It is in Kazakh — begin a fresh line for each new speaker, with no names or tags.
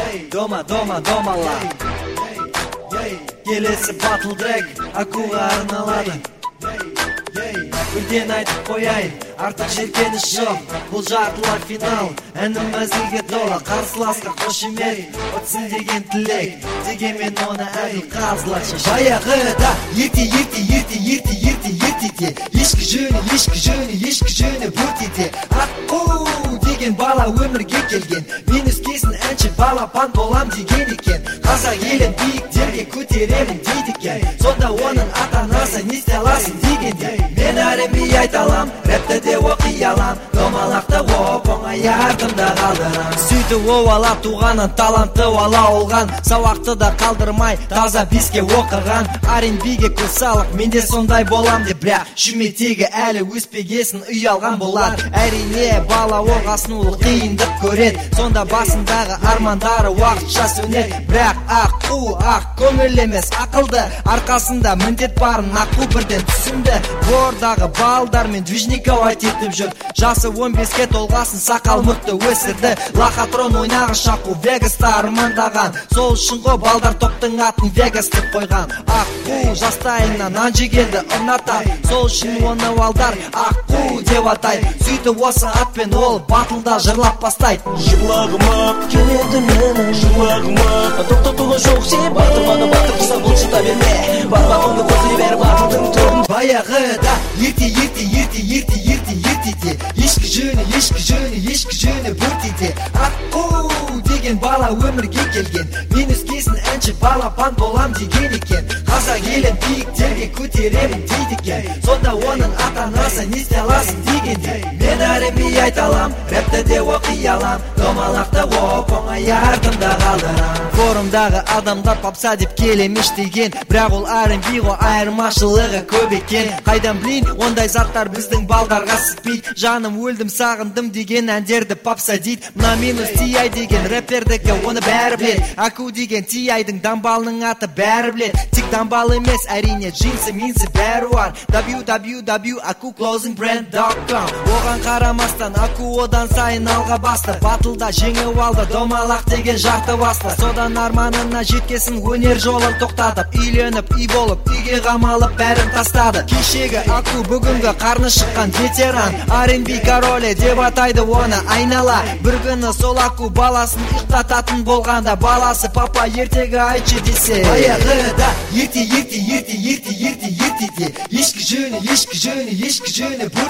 Домала. Келесі батл трек Акуға арналады. Бірден айтып қояйын, артық жеркеніш жоқ. Бұл жартылар финал, әнім мәзілге тола. Қарсыласқа қошемет, өтсін деген тілек. Дегенмен оны әділ қазылақшы. Баяғыда ерте ешкі жөні бөртеде. Аққу деген бала өмірге келген. Мен өскесін әнші балапан болам деген екен. Қазақ елін биіктерге көтеремін дейді екен. Сонда оның ата-анасы не істей аласың дегенде, мен R&B айталам, рэпті де оқи алам. Домалақты оп-оңай артымда қалдырам. Сөйтіп ала туғанын талантты ала олған, сауақты да қалдырмай таза биске оқыған. R&B'ге көз салық, менде сондай болам деп, бірақ шүмектегі әлі өспегесін ұялған болар. Әрине бала оғасын ол қиындық көрет, сонда басындағы армандары уақытша сөнет. Бірақ аққу көңіл емес ақылды, арқасында міндет барын аққу бірден түсінді. Бордағы балдармен движникау айтетіп жүр, жасы 15-ке толғасын сақал мұртты өсірді. Лохотрон ойнағыш аққу Вегаста армандаған, сол үшін ғой балдар топтың атын Вегас деп қойған. Аққу жастайынан нан жегенді ұната, сол үшін оны балдар аққу деп атайды. Сөйтіп осы атпен ол батылда жырлап бастайды.
Жырлағыма келеді менің жырлағыма, тоқтатуға жоқ сен батырманы батырса бұлшыта берме, бармағыңды көтере бер батылдың түрін.
Баяғыда ертеде ешкі жөні бөртеде. Аққу деген бала өмірге келген. Мен өскесін әнші балапан болам деген екен. Қазақ елін биіктерге көтеремін дейді екен. Сонда оның ата-анасы не істей аласың дегенде, мен R&B айталам, рэпті де оқи алам. Домалақты оп-оңай артымда қалдырам. Форумдағы адамдар попса деп келемеш деген, бірақ ол R&B ғой, айырмашылығы көп екен. Қайдан білейін, ондай заттар біздің балдарға сітпейді. Жаным өлдім сағындым деген әндерді попса дейді. Мына минус T.I. деген рэпердікі, оны бәрі білет. Аку деген T.I.дің дамбалының аты бәрі білет. Тек дамбал емес, әрине джинсы минсы бәрі бар. www.akuclothingbrand.com. Оған қарамастан Аку одан сайын алға басты. Батылда жеңіп алды, домалақ деген жарты басты. Содан арманына жеткесін өнер жолын тоқтатып, үйленіп үй болып, үйге қамалып бәрін тастады. Кешегі Аку бүгінгі қарны шыққан ветеран, R&B королі деп атайды оны айнала. Бір күні сол Аку баласын ұйықтататын болғанда, баласы папа ертегі айтшы десе. Баяғыда ертеде ешкі жөні